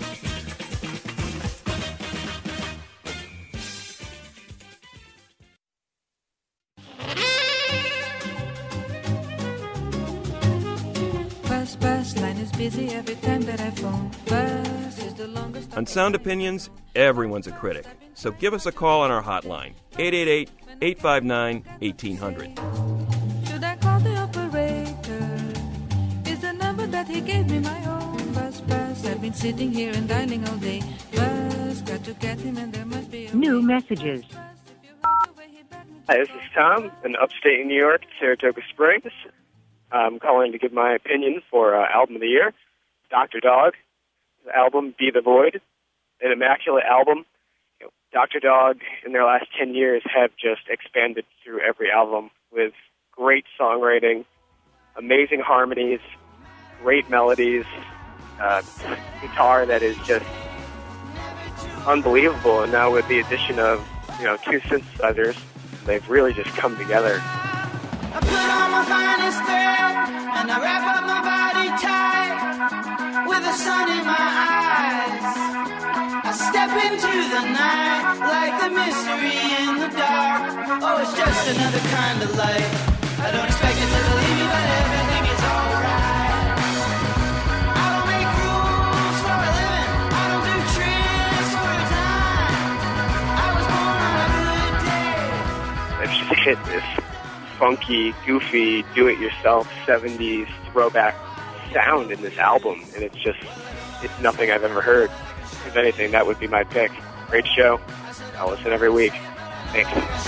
Bus, bus line is busy every time that I phone. Bus is the longest. On Sound Opinions, everyone's a critic. So give us a call on our hotline, eight eight eight, eight five nine, one eight hundred. Should I call the operator? Is the number that he gave me my own? Bus, bus, I've been sitting here and dialing all day. Bus, got to get him and there must be a new messages. Hi, this is Tom in upstate New York, Saratoga Springs. I'm calling to give my opinion for uh, Album of the Year, Doctor Dog. The album, Be the Void, an immaculate album. You know, Doctor Dog, in their last ten years, have just expanded through every album with great songwriting, amazing harmonies, great melodies, uh, guitar that is just unbelievable. And now with the addition of, you know, two synthesizers, they've really just come together. I put on my finest thread and I wrap up my body tight with the sun in my eyes. I step into the night like the mystery in the dark. Oh, it's just another kind of light. I don't expect it to believe me, but everything is alright. I don't make rules for a living. I don't do tricks for a time. I was born on a good day. It's just hit this funky, goofy, do-it-yourself seventies throwback sound in this album, and it's just, it's nothing I've ever heard. If anything, that would be my pick. Great show. I'll listen every week. Thanks.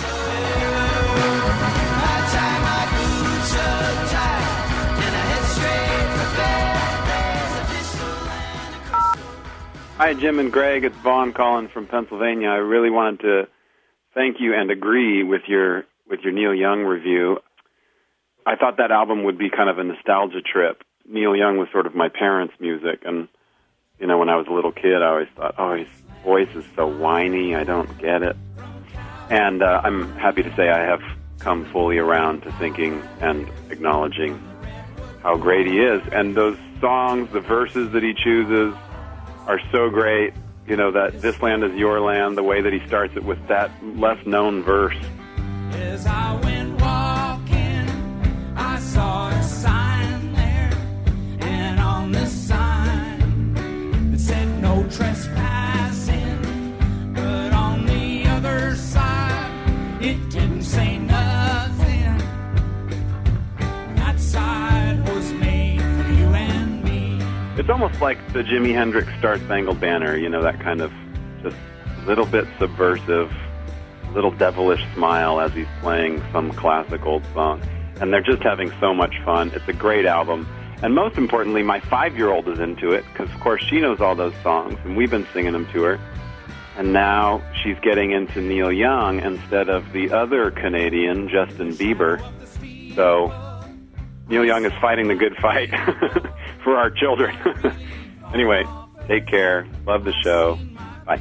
Hi, Jim and Greg. It's Vaughn calling from Pennsylvania. I really wanted to thank you and agree with your with your Neil Young review. I thought that album would be kind of a nostalgia trip. Neil Young was sort of my parents' music, and, you know, when I was a little kid, I always thought, oh, his voice is so whiny, I don't get it. And uh, I'm happy to say I have come fully around to thinking and acknowledging how great he is. And those songs, the verses that he chooses are so great. You know, that This Land Is Your Land, the way that he starts it with that less-known verse. As I went walking, I saw a sign there, and on the sign it said no trespassing, but on the other side it didn't say nothing. That side was made for you and me. It's almost like the Jimi Hendrix Star Spangled Banner, you know, that kind of just little bit subversive, little devilish smile as he's playing some classic old song. And they're just having so much fun. It's a great album. And most importantly, my five-year-old is into it because, of course, she knows all those songs, and we've been singing them to her. And now she's getting into Neil Young instead of the other Canadian, Justin Bieber. So Neil Young is fighting the good fight for our children. Anyway, take care. Love the show. Bye.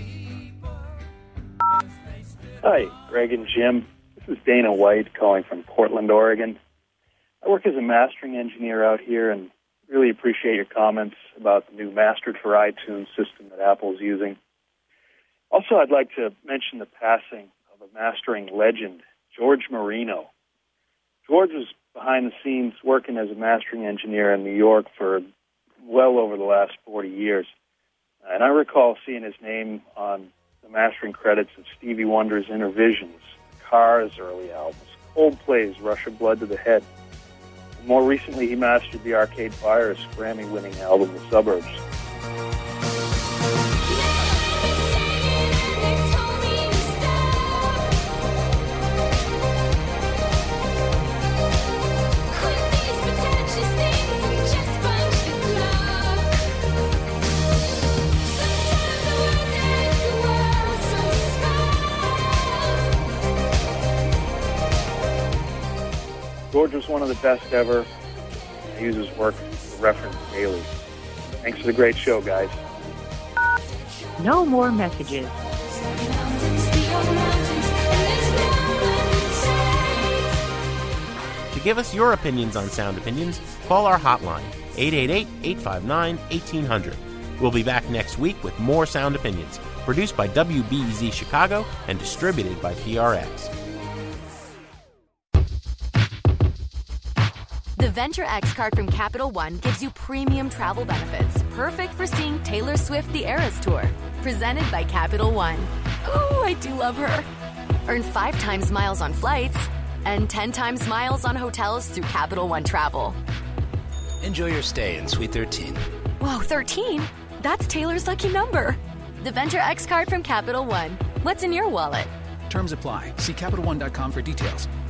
Hi, Greg and Jim. This is Dana White calling from Portland, Oregon. I work as a mastering engineer out here and really appreciate your comments about the new Mastered for iTunes system that Apple's using. Also, I'd like to mention the passing of a mastering legend, George Marino. George was behind the scenes working as a mastering engineer in New York for well over the last forty years. And I recall seeing his name on the mastering credits of Stevie Wonder's Intervisions, Cars' early albums, Coldplay's Rush of Blood to the Head. And more recently, he mastered the Arcade Fire's Grammy-winning album, The Suburbs. George was one of the best ever. I use his work for reference daily. Thanks for the great show, guys. No more messages. To give us your opinions on Sound Opinions, call our hotline, eight eight eight, eight five nine, one eight zero zero. We'll be back next week with more Sound Opinions, produced by W B E Z Chicago and distributed by P R X. The Venture X card from Capital One gives you premium travel benefits, perfect for seeing Taylor Swift The Eras Tour. Presented by Capital One. Ooh, I do love her. Earn five times miles on flights and ten times miles on hotels through Capital One Travel. Enjoy your stay in Suite thirteen. Whoa, thirteen? That's Taylor's lucky number. The Venture X card from Capital One. What's in your wallet? Terms apply. See Capital One dot com for details.